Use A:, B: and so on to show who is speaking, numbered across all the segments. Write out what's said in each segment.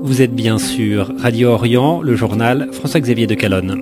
A: Vous êtes bien sûr Radio Orient, le journal François-Xavier de Calonne.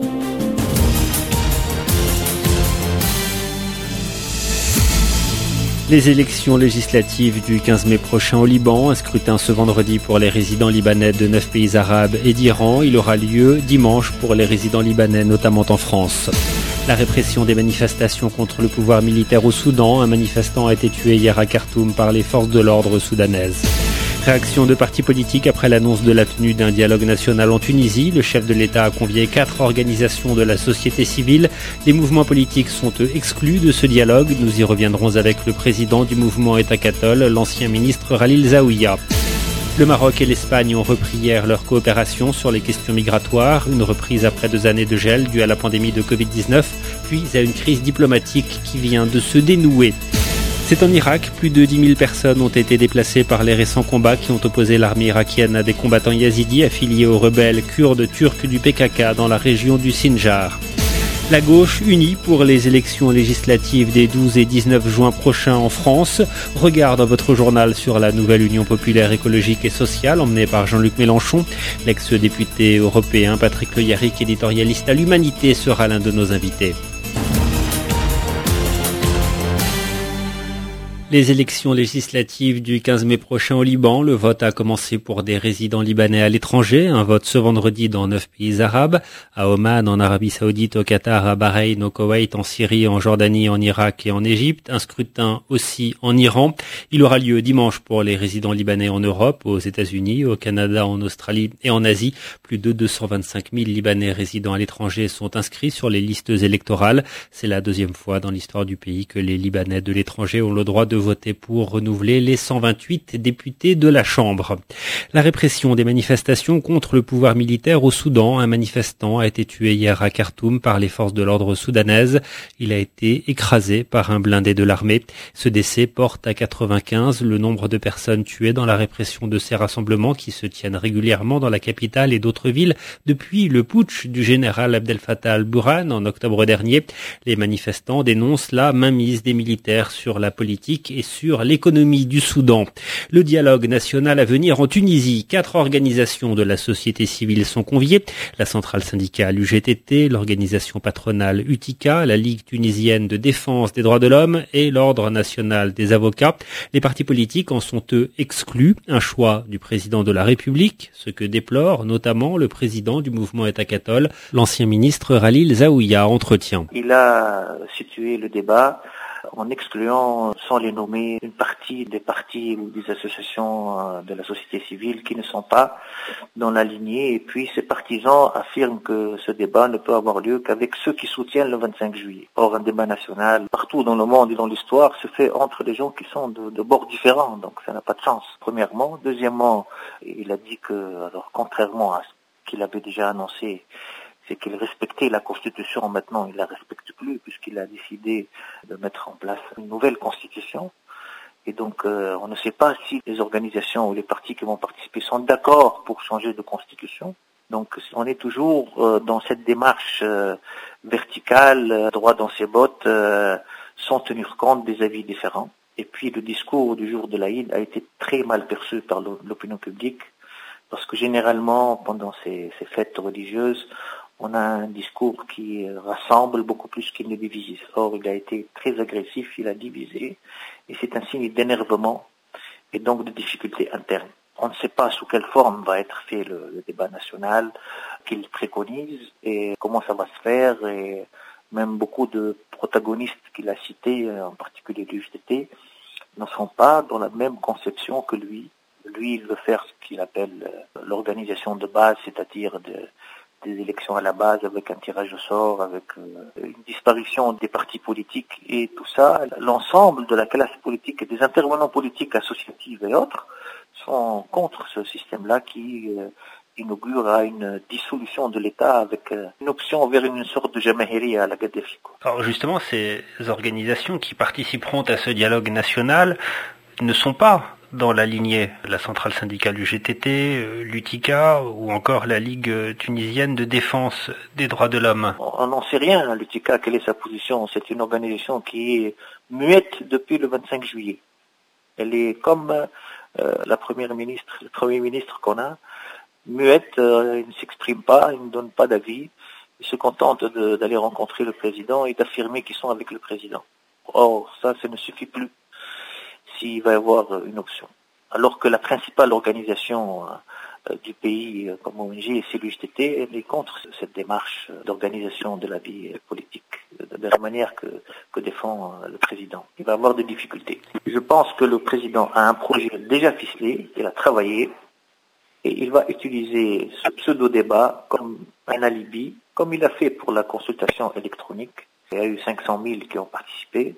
A: Les élections législatives du 15 mai prochain au Liban, un scrutin ce vendredi pour les résidents libanais de 9 pays arabes et d'Iran. Il aura lieu dimanche pour les résidents libanais, notamment en France. La répression des manifestations contre le pouvoir militaire au Soudan. Un manifestant a été tué hier à Khartoum par les forces de l'ordre soudanaises. Réaction de partis politiques après l'annonce de la tenue d'un dialogue national en Tunisie. Le chef de l'État a convié 4 organisations de la société civile. Les mouvements politiques sont exclus de ce dialogue. Nous y reviendrons avec le président du mouvement État catholique, l'ancien ministre Khalil Zaouia. Le Maroc et l'Espagne ont repris hier leur coopération sur les questions migratoires. Une reprise après 2 années de gel due à la pandémie de Covid-19, puis à une crise diplomatique qui vient de se dénouer. C'est en Irak, plus de 10 000 personnes ont été déplacées par les récents combats qui ont opposé l'armée irakienne à des combattants yazidis affiliés aux rebelles kurdes turcs du PKK dans la région du Sinjar. La gauche unie pour les élections législatives des 12 et 19 juin prochains en France. Regard dans votre journal sur la nouvelle Union populaire écologique et sociale emmenée par Jean-Luc Mélenchon. L'ex-député européen Patrick Le Yarrick, éditorialiste à l'Humanité, sera l'un de nos invités. Les élections législatives du 15 mai prochain au Liban, le vote a commencé pour des résidents libanais à l'étranger, un vote ce vendredi dans 9 pays arabes, à Oman, en Arabie Saoudite, au Qatar, à Bahreïn, au Koweït, en Syrie, en Jordanie, en Irak et en Égypte, un scrutin aussi en Iran. Il aura lieu dimanche pour les résidents libanais en Europe, aux États-Unis, au Canada, en Australie et en Asie. Plus de 225 000 Libanais résidant à l'étranger sont inscrits sur les listes électorales. C'est la 2e fois dans l'histoire du pays que les Libanais de l'étranger ont le droit de voter pour renouveler les 128 députés de la Chambre. La répression des manifestations contre le pouvoir militaire au Soudan. Un manifestant a été tué hier à Khartoum par les forces de l'ordre soudanaises. Il a été écrasé par un blindé de l'armée. Ce décès porte à 95 le nombre de personnes tuées dans la répression de ces rassemblements qui se tiennent régulièrement dans la capitale et d'autres villes depuis le putsch du général Abdel Fattah al-Burhan en octobre dernier. Les manifestants dénoncent la mainmise des militaires sur la politique et sur l'économie du Soudan. Le dialogue national à venir en Tunisie. 4 organisations de la société civile sont conviées. La centrale syndicale UGTT, l'organisation patronale UTICA, la Ligue tunisienne de défense des droits de l'homme et l'Ordre national des avocats. Les partis politiques en sont eux exclus. Un choix du président de la République, ce que déplore notamment le président du mouvement État catholique, l'ancien ministre Khalil Zaouia. Entretien.
B: Il a situé le débat en excluant, sans les nommer, une partie des partis ou des associations de la société civile qui ne sont pas dans la lignée. Et puis ces partisans affirment que ce débat ne peut avoir lieu qu'avec ceux qui soutiennent le 25 juillet. Or, un débat national, partout dans le monde et dans l'histoire, se fait entre des gens qui sont de bords différents. Donc ça n'a pas de sens, premièrement. Deuxièmement, il a dit que, alors contrairement à ce qu'il avait déjà annoncé, c'est qu'il respectait la Constitution. Maintenant, il la respecte plus puisqu'il a décidé de mettre en place une nouvelle Constitution. Et donc, on ne sait pas si les organisations ou les partis qui vont participer sont d'accord pour changer de Constitution. Donc, on est toujours dans cette démarche verticale, droit dans ses bottes, sans tenir compte des avis différents. Et puis, le discours du jour de l'Aïd a été très mal perçu par l'opinion publique parce que généralement, pendant ces fêtes religieuses, on a un discours qui rassemble beaucoup plus qu'il ne divise. Or, il a été très agressif, il a divisé, et c'est un signe d'énervement et donc de difficultés internes. On ne sait pas sous quelle forme va être fait le débat national qu'il préconise et comment ça va se faire, et même beaucoup de protagonistes qu'il a cités, en particulier l'UGTT, ne sont pas dans la même conception que lui. Lui, il veut faire ce qu'il appelle l'organisation de base, c'est-à-dire des élections à la base avec un tirage au sort, avec une disparition des partis politiques et tout ça. L'ensemble de la classe politique et des intervenants politiques associatifs et autres sont contre ce système-là qui inaugure à une dissolution de l'État avec une option vers une sorte de Jamahiri à la Gaddafi.
A: Alors justement, ces organisations qui participeront à ce dialogue national ne sont pas dans la lignée de la centrale syndicale UGTT, l'UTICA ou encore la Ligue tunisienne de défense des droits de l'homme.
B: On n'en sait rien, l'UTICA, quelle est sa position. C'est une organisation qui est muette depuis le 25 juillet. Elle est comme le Premier ministre qu'on a, muette, il ne s'exprime pas, il ne donne pas d'avis, ils se contentent d'aller rencontrer le président et d'affirmer qu'ils sont avec le président. Or, ça ne suffit plus s'il va y avoir une option. Alors que la principale organisation du pays comme ONG, c'est l'UJTT, elle est contre cette démarche d'organisation de la vie politique, de la manière que défend le président. Il va avoir des difficultés. Je pense que le président a un projet déjà ficelé, il a travaillé, et il va utiliser ce pseudo-débat comme un alibi, comme il a fait pour la consultation électronique. Il y a eu 500 000 qui ont participé,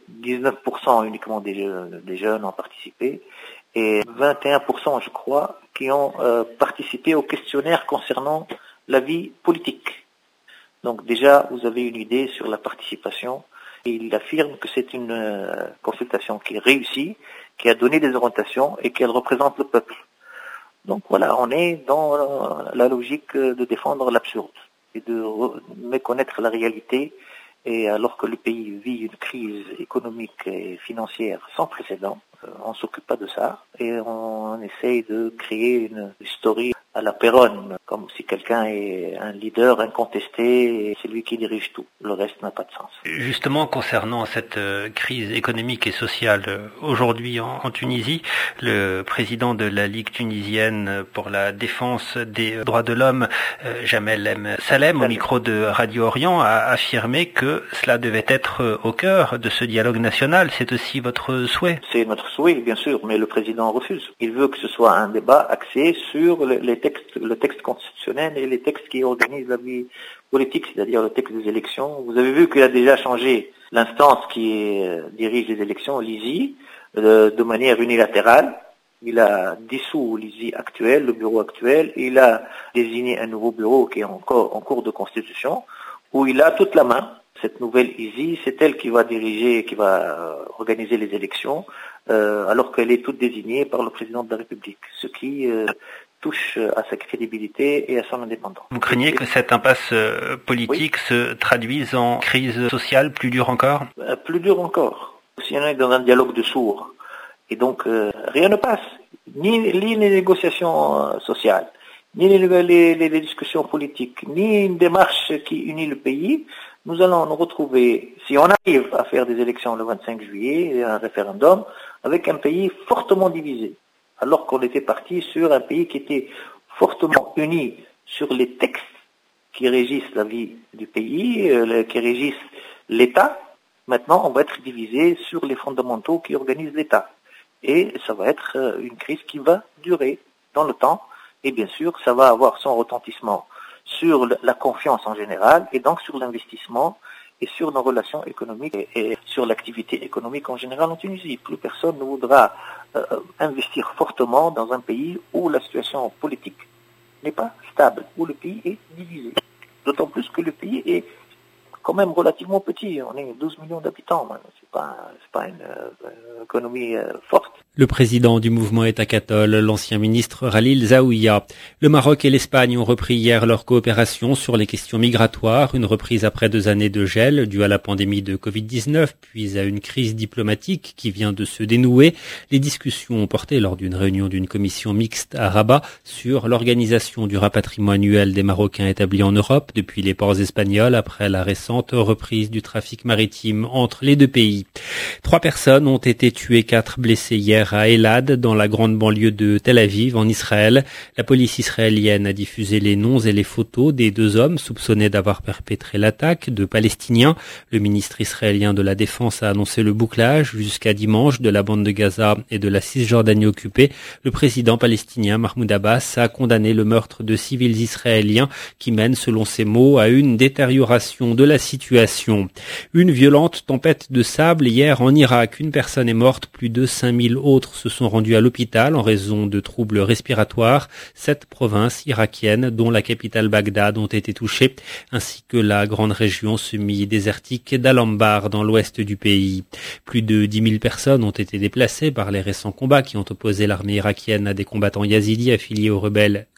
B: 19% uniquement des jeunes ont participé, et 21%, je crois, qui ont participé au questionnaire concernant la vie politique. Donc déjà, vous avez une idée sur la participation. Et il affirme que c'est une consultation qui est réussie, qui a donné des orientations et qu'elle représente le peuple. Donc voilà, on est dans la logique de défendre l'absurde et de méconnaître la réalité. Et alors que le pays vit une crise économique et financière sans précédent, on ne s'occupe pas de ça et on essaye de créer une story à la Péronne, comme si quelqu'un est un leader incontesté et c'est lui qui dirige tout. Le reste n'a pas de sens.
A: Justement, concernant cette crise économique et sociale aujourd'hui en Tunisie, le président de la Ligue tunisienne pour la défense des droits de l'homme, Jamel M. Salem, au micro de Radio Orient, a affirmé que cela devait être au cœur de ce dialogue national. C'est aussi votre souhait?
B: C'est notre souhait, bien sûr, mais le président refuse. Il veut que ce soit un débat axé sur le texte constitutionnel et les textes qui organisent la vie politique, c'est-à-dire le texte des élections. Vous avez vu qu'il a déjà changé l'instance qui dirige les élections, l'ISI, de manière unilatérale. Il a dissous l'ISI actuel, le bureau actuel, et il a désigné un nouveau bureau qui est encore en cours de constitution, où il a toute la main. Cette nouvelle ISI, c'est elle qui va diriger, qui va organiser les élections, alors qu'elle est toute désignée par le président de la République, ce qui touche à sa crédibilité et à son indépendance.
A: Vous craignez que cette impasse politique se traduise en crise sociale plus dure encore?
B: Plus dure encore. Si on est dans un dialogue de sourds, et donc rien ne passe, ni les négociations sociales, ni les discussions politiques, ni une démarche qui unit le pays, nous allons nous retrouver, si on arrive à faire des élections le 25 juillet, et un référendum, avec un pays fortement divisé. Alors qu'on était parti sur un pays qui était fortement uni sur les textes qui régissent la vie du pays, qui régissent l'État. Maintenant, on va être divisé sur les fondamentaux qui organisent l'État. Et ça va être une crise qui va durer dans le temps. Et bien sûr, ça va avoir son retentissement sur la confiance en général, et donc sur l'investissement et sur nos relations économiques et sur l'activité économique en général en Tunisie. Plus personne ne voudra investir fortement dans un pays où la situation politique n'est pas stable, où le pays est divisé. D'autant plus que le pays est quand même relativement petit. On est 12 millions d'habitants. C'est pas une économie forte.
A: Le président du mouvement État catholique, l'ancien ministre Khalil Zaouia. Le Maroc et l'Espagne ont repris hier leur coopération sur les questions migratoires, une reprise après 2 années de gel due à la pandémie de Covid-19, puis à une crise diplomatique qui vient de se dénouer. Les discussions ont porté lors d'une réunion d'une commission mixte à Rabat sur l'organisation du rapatriement annuel des Marocains établis en Europe depuis les ports espagnols après la récente reprise du trafic maritime entre les deux pays. 3 personnes ont été tuées, 4 blessées hier à Elad, dans la grande banlieue de Tel Aviv, en Israël. La police israélienne a diffusé les noms et les photos des 2 hommes soupçonnés d'avoir perpétré l'attaque, de Palestiniens. Le ministre israélien de la Défense a annoncé le bouclage jusqu'à dimanche de la bande de Gaza et de la Cisjordanie occupée. Le président palestinien Mahmoud Abbas a condamné le meurtre de civils israéliens qui mène, selon ses mots, à une détérioration de la situation. Une violente tempête de sable hier en Irak. Une personne est morte, plus de 5000 autres se sont rendus à l'hôpital en raison de troubles respiratoires. 7 provinces irakiennes, dont la capitale Bagdad, ont été touchées, ainsi que la grande région semi-désertique d'Al-Anbar dans l'ouest du pays. Plus de 10 000 personnes ont été déplacées par les récents combats qui ont opposé l'armée irakienne à des combattants yazidis affiliés aux rebelles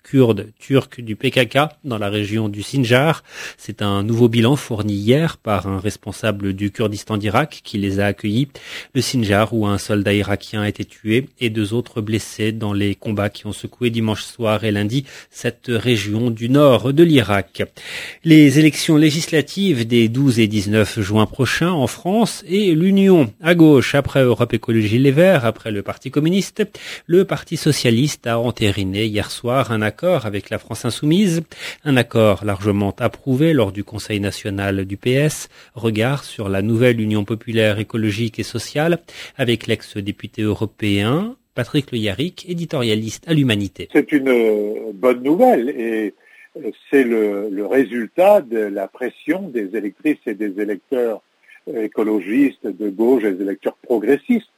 A: kurdes turcs du PKK dans la région du Sinjar. C'est un nouveau bilan fourni hier par un responsable du Kurdistan d'Irak qui les a accueillis. Le Sinjar où un soldat irakien a été tué et 2 autres blessés dans les combats qui ont secoué dimanche soir et lundi cette région du nord de l'Irak. Les élections législatives des 12 et 19 juin prochains en France et l'union à gauche après Europe Écologie Les Verts, après le Parti communiste. Le Parti socialiste a entériné hier soir un accord avec la France insoumise, un accord largement approuvé lors du Conseil national du PS. Regard sur la nouvelle Union populaire écologique et sociale avec l'ex-député européen Patrick Le Yarrick, éditorialiste à l'Humanité.
C: C'est une bonne nouvelle et c'est le résultat de la pression des électrices et des électeurs écologistes de gauche et des électeurs progressistes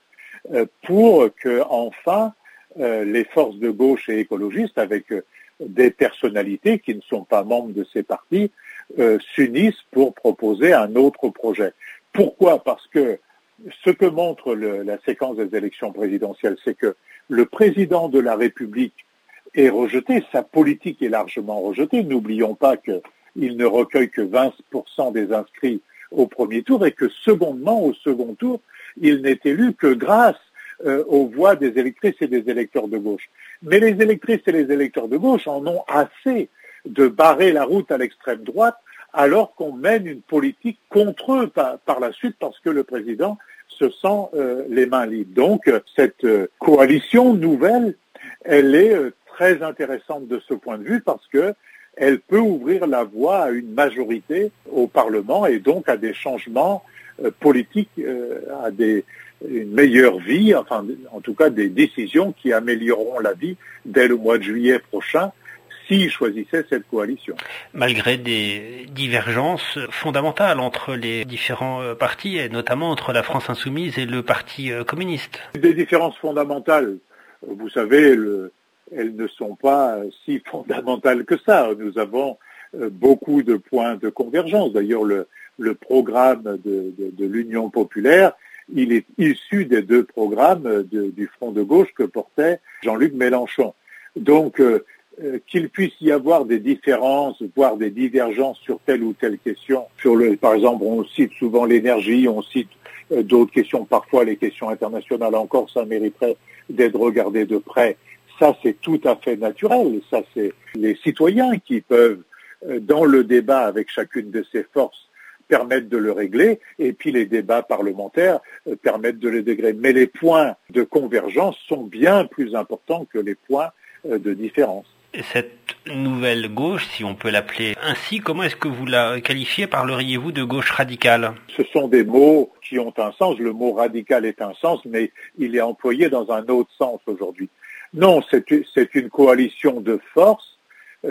C: pour que enfin les forces de gauche et écologistes avec des personnalités qui ne sont pas membres de ces partis s'unissent pour proposer un autre projet. Pourquoi ? Parce que ce que montre la séquence des élections présidentielles, c'est que le président de la République est rejeté, sa politique est largement rejetée. N'oublions pas qu'il ne recueille que 20% des inscrits au premier tour et que secondement, au second tour, il n'est élu que grâce aux voix des électrices et des électeurs de gauche. Mais les électrices et les électeurs de gauche en ont assez de barrer la route à l'extrême droite alors qu'on mène une politique contre eux par la suite parce que le président se sent les mains libres. Donc cette coalition nouvelle, elle est très intéressante de ce point de vue parce que elle peut ouvrir la voie à une majorité au Parlement et donc à des changements politiques, à une meilleure vie, enfin en tout cas des décisions qui amélioreront la vie dès le mois de juillet prochain s'ils choisissaient cette coalition.
A: Malgré des divergences fondamentales entre les différents partis, et notamment entre la France insoumise et le Parti communiste.
C: Des différences fondamentales, vous savez, elles ne sont pas si fondamentales que ça. Nous avons beaucoup de points de convergence. D'ailleurs, le programme de l'Union populaire, il est issu des 2 programmes du Front de gauche que portait Jean-Luc Mélenchon. Donc, qu'il puisse y avoir des différences, voire des divergences sur telle ou telle question. Par exemple, on cite souvent l'énergie, on cite d'autres questions, parfois les questions internationales encore, ça mériterait d'être regardé de près. Ça, c'est tout à fait naturel. Ça, c'est les citoyens qui peuvent, dans le débat avec chacune de ces forces, permettre de le régler, et puis les débats parlementaires permettent de le régler. Mais les points de convergence sont bien plus importants que les points de différence.
A: Et cette nouvelle gauche, si on peut l'appeler ainsi, comment est-ce que vous la qualifiez? Parleriez-vous de gauche radicale?
C: Ce sont des mots qui ont un sens. Le mot radical est un sens, mais il est employé dans un autre sens aujourd'hui. Non, c'est une coalition de forces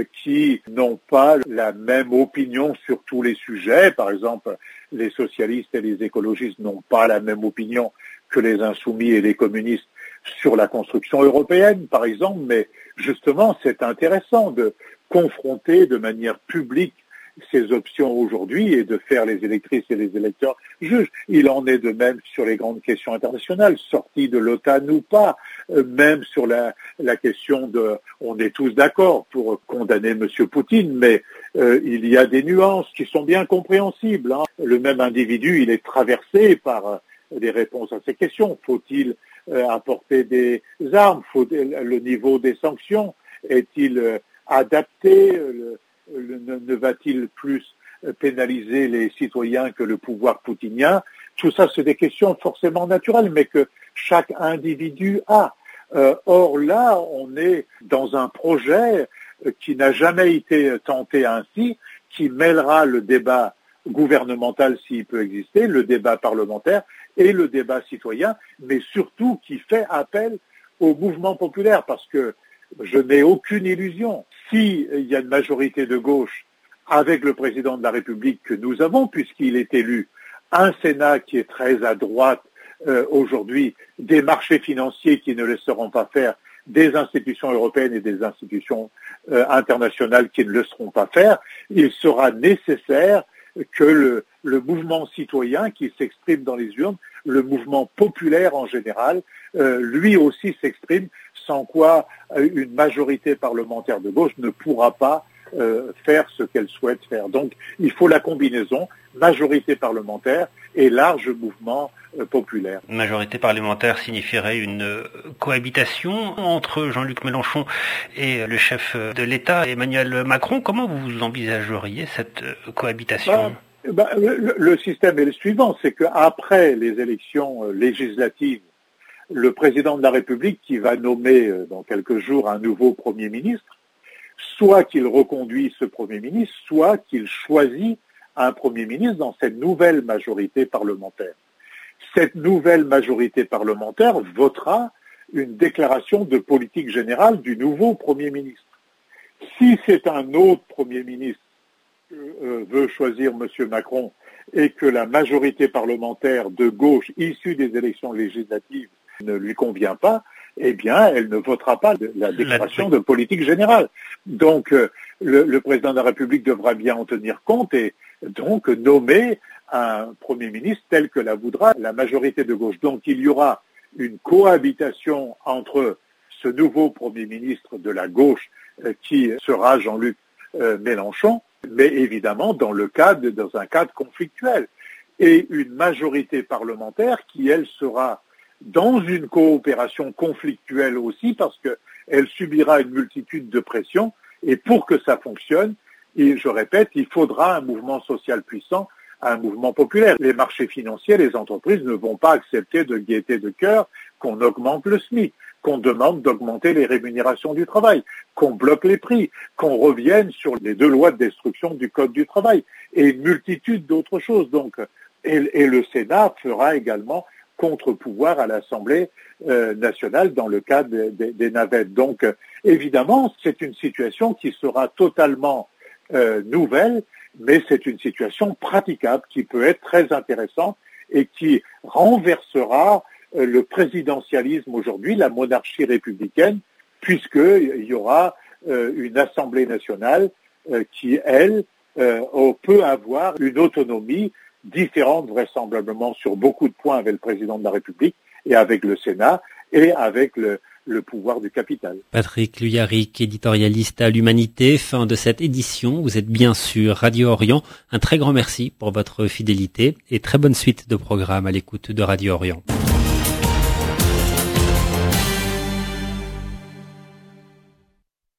C: qui n'ont pas la même opinion sur tous les sujets. Par exemple, les socialistes et les écologistes n'ont pas la même opinion que les insoumis et les communistes sur la construction européenne, par exemple, mais justement, c'est intéressant de confronter de manière publique ces options aujourd'hui et de faire les électrices et les électeurs juges. Il en est de même sur les grandes questions internationales, sortie de l'OTAN ou pas, même sur la question on est tous d'accord pour condamner M. Poutine, mais il y a des nuances qui sont bien compréhensibles. Le même individu, il est traversé par des réponses à ces questions. Faut-il apporter des armes? Le niveau des sanctions est-il adapté? Ne va-t-il plus pénaliser les citoyens que le pouvoir poutinien? Tout ça, c'est des questions forcément naturelles, mais que chaque individu a. Or là, on est dans un projet qui n'a jamais été tenté ainsi, qui mêlera le débat gouvernemental s'il peut exister, le débat parlementaire et le débat citoyen, mais surtout qui fait appel au mouvement populaire, parce que je n'ai aucune illusion. S'il y a une majorité de gauche avec le président de la République que nous avons, puisqu'il est élu, un Sénat qui est très à droite aujourd'hui, des marchés financiers qui ne laisseront pas faire, des institutions européennes et des institutions internationales qui ne le seront pas faire, il sera nécessaire que le mouvement citoyen qui s'exprime dans les urnes, le mouvement populaire en général, lui aussi s'exprime sans quoi une majorité parlementaire de gauche ne pourra pas faire ce qu'elle souhaite faire. Donc il faut la combinaison majorité parlementaire et large mouvement populaire.
A: Majorité parlementaire signifierait une cohabitation entre Jean-Luc Mélenchon et le chef de l'État, Emmanuel Macron. Comment vous envisageriez cette cohabitation ?
C: Le système est le suivant, c'est qu'après les élections législatives, le président de la République, qui va nommer dans quelques jours un nouveau Premier ministre, soit qu'il reconduit ce Premier ministre, soit qu'il choisit un Premier ministre dans cette nouvelle majorité parlementaire. Cette nouvelle majorité parlementaire votera une déclaration de politique générale du nouveau Premier ministre. Si c'est un autre Premier ministre que veut choisir M. Macron et que la majorité parlementaire de gauche issue des élections législatives ne lui convient pas, eh bien, elle ne votera pas la déclaration de politique générale. Donc, le président de la République devra bien en tenir compte et donc nommer un Premier ministre tel que la voudra la majorité de gauche. Donc, il y aura une cohabitation entre ce nouveau Premier ministre de la gauche qui sera Jean-Luc Mélenchon, mais évidemment dans un cadre conflictuel, et une majorité parlementaire qui, elle, sera dans une coopération conflictuelle aussi, parce qu'elle subira une multitude de pressions, et pour que ça fonctionne, et je répète, il faudra un mouvement social puissant, un mouvement populaire. Les marchés financiers, les entreprises ne vont pas accepter de gaieté de cœur qu'on augmente le SMIC, qu'on demande d'augmenter les rémunérations du travail, qu'on bloque les prix, qu'on revienne sur les 2 lois de destruction du Code du travail, et une multitude d'autres choses. Donc, et le Sénat fera également contre-pouvoir à l'Assemblée nationale dans le cadre des navettes. Donc, évidemment, c'est une situation qui sera totalement nouvelle, mais c'est une situation praticable qui peut être très intéressante et qui renversera le présidentialisme aujourd'hui, la monarchie républicaine, puisqu'il y aura une Assemblée nationale qui, elle, peut avoir une autonomie différente vraisemblablement sur beaucoup de points avec le président de la République et avec le Sénat et avec le pouvoir du capital.
A: Patrick Luyaric, éditorialiste à l'Humanité, fin de cette édition. Vous êtes bien sur Radio Orient. Un très grand merci pour votre fidélité et très bonne suite de programme à l'écoute de Radio Orient.